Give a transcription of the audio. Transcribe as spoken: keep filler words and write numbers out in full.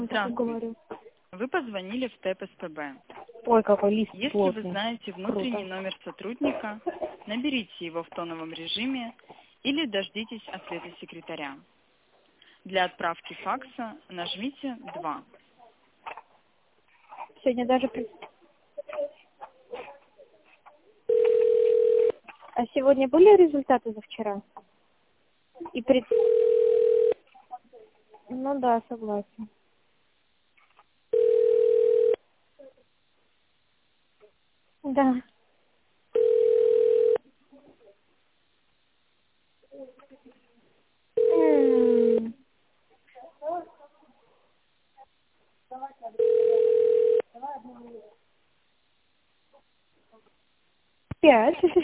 Здравствуйте. Говорю. Вы позвонили в ТЭП СПБ. Ой, какой лист Если вы плотный. знаете внутренний Круто. номер сотрудника, наберите его в тоновом режиме или дождитесь ответа секретаря. Для отправки факса нажмите два. Сегодня даже... при- А сегодня были результаты за вчера? И пред... Ну да, согласен. Да. М. Пять.